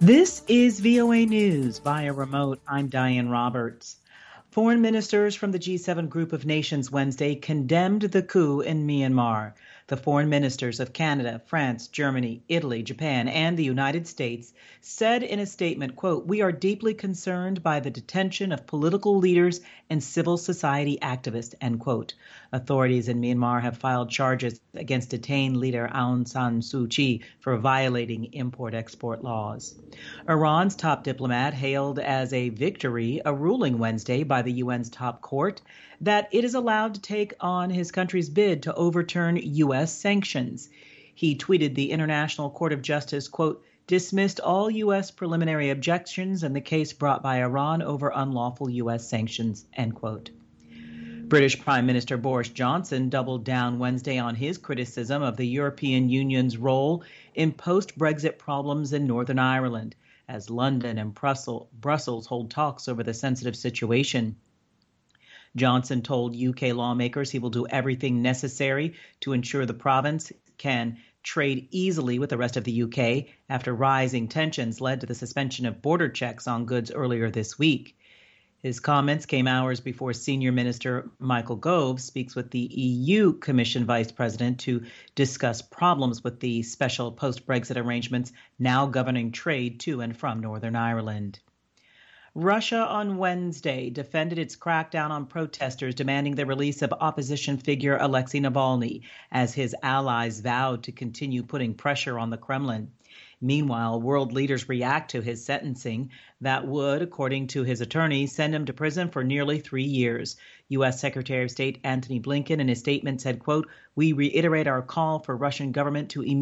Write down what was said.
This is VOA News via remote. I'm Diane Roberts. Foreign ministers from the G7 group of nations Wednesday condemned the coup in Myanmar. The foreign ministers of Canada, France, Germany, Italy, Japan, and the United States said in a statement, quote, "We are deeply concerned by the detention of political leaders and civil society activists," end quote. Authorities in Myanmar have filed charges against detained leader Aung San Suu Kyi for violating import-export laws. Iran's top diplomat hailed as a victory a ruling Wednesday by the UN's top court that it is allowed to take on his country's bid to overturn U.S. sanctions. He tweeted the International Court of Justice, quote, "dismissed all U.S. preliminary objections in the case brought by Iran over unlawful U.S. sanctions," end quote. British Prime Minister Boris Johnson doubled down Wednesday on his criticism of the European Union's role in post-Brexit problems in Northern Ireland, as London and Brussels hold talks over the sensitive situation. Johnson told UK lawmakers he will do everything necessary to ensure the province can trade easily with the rest of the UK after rising tensions led to the suspension of border checks on goods earlier this week. His comments came hours before Senior Minister Michael Gove speaks with the EU Commission Vice President to discuss problems with the special post-Brexit arrangements now governing trade to and from Northern Ireland. Russia on Wednesday defended its crackdown on protesters demanding the release of opposition figure Alexei Navalny, as his allies vowed to continue putting pressure on the Kremlin. Meanwhile, world leaders react to his sentencing that would, according to his attorney, send him to prison for nearly 3 years. U.S. Secretary of State Antony Blinken in his statement said, quote, "We reiterate our call for Russian government to